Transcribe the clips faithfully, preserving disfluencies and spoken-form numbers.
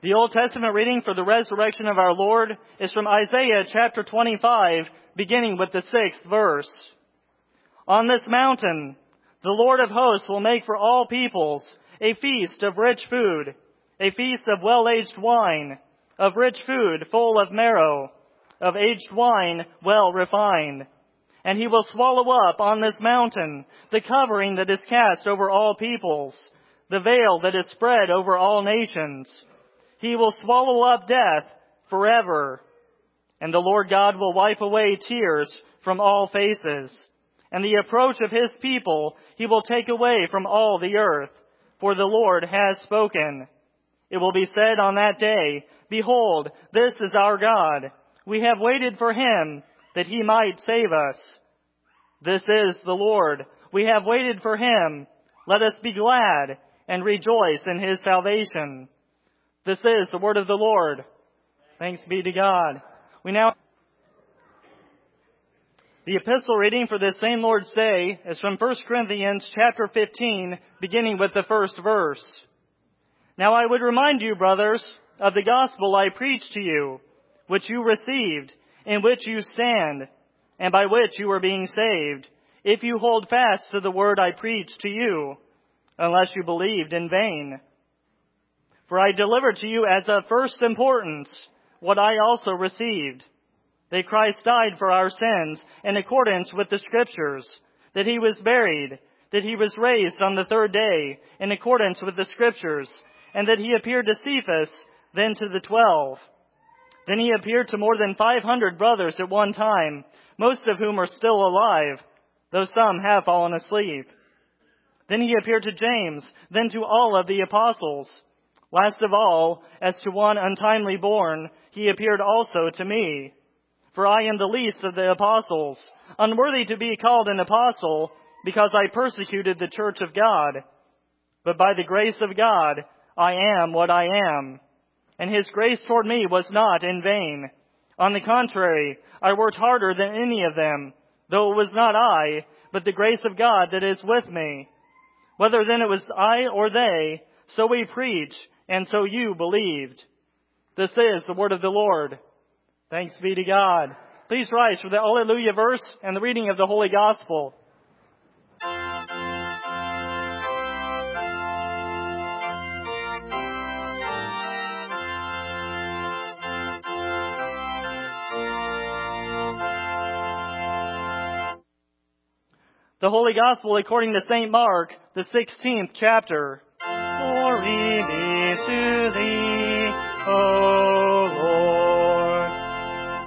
The Old Testament reading for the resurrection of our Lord is from Isaiah chapter twenty-five, beginning with the sixth verse. On this mountain, the Lord of hosts will make for all peoples a feast of rich food, a feast of well-aged wine, of rich food full of marrow, of aged wine well refined. And he will swallow up on this mountain the covering that is cast over all peoples, the veil that is spread over all nations. He will swallow up death forever. And the Lord God will wipe away tears from all faces. And the approach of his people he will take away from all the earth, for the Lord has spoken. It will be said on that day, Behold, this is our God. We have waited for him, that he might save us. This is the Lord. We have waited for him. Let us be glad and rejoice in his salvation. This is the word of the Lord. Thanks be to God. We now... The epistle reading for this same Lord's Day is from First Corinthians chapter fifteen, beginning with the first verse. Now I would remind you, brothers, of the gospel I preached to you, which you received, in which you stand, and by which you are being saved, if you hold fast to the word I preached to you, unless you believed in vain. For I delivered to you as of first importance what I also received, that Christ died for our sins in accordance with the Scriptures, that he was buried, that he was raised on the third day in accordance with the Scriptures, and that he appeared to Cephas, then to the twelve. Then he appeared to more than five hundred brothers at one time, most of whom are still alive, though some have fallen asleep. Then he appeared to James, then to all of the apostles. Last of all, as to one untimely born, he appeared also to me. For I am the least of the apostles, unworthy to be called an apostle, because I persecuted the church of God. But by the grace of God, I am what I am. And his grace toward me was not in vain. On the contrary, I worked harder than any of them, though it was not I, but the grace of God that is with me. Whether then it was I or they, so we preach, and so you believed. This is the word of the Lord. Thanks be to God. Please rise for the Alleluia verse and the reading of the Holy Gospel. The Holy Gospel according to Saint Mark, the sixteenth chapter. Glory be to thee, O Lord.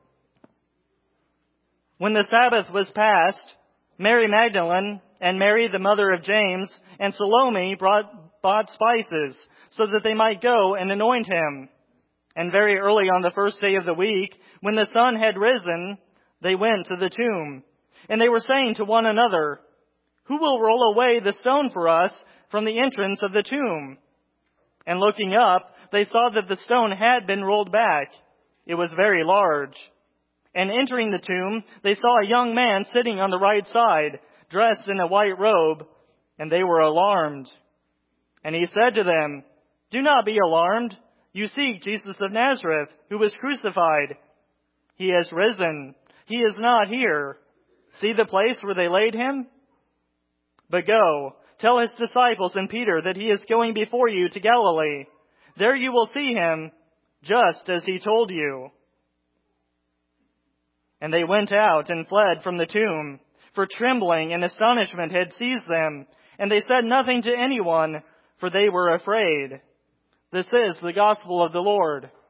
When the Sabbath was past, Mary Magdalene and Mary the mother of James and Salome brought, bought spices so that they might go and anoint him. And very early on the first day of the week, when the sun had risen, they went to the tomb. And they were saying to one another, Who will roll away the stone for us from the entrance of the tomb? And looking up, they saw that the stone had been rolled back. It was very large. And entering the tomb, they saw a young man sitting on the right side, dressed in a white robe, and they were alarmed. And he said to them, Do not be alarmed. You seek Jesus of Nazareth, who was crucified. He has risen. He is not here. See the place where they laid him? But go, tell his disciples and Peter that he is going before you to Galilee. There you will see him, just as he told you. And they went out and fled from the tomb, for trembling and astonishment had seized them, and they said nothing to anyone, for they were afraid. This is the gospel of the Lord.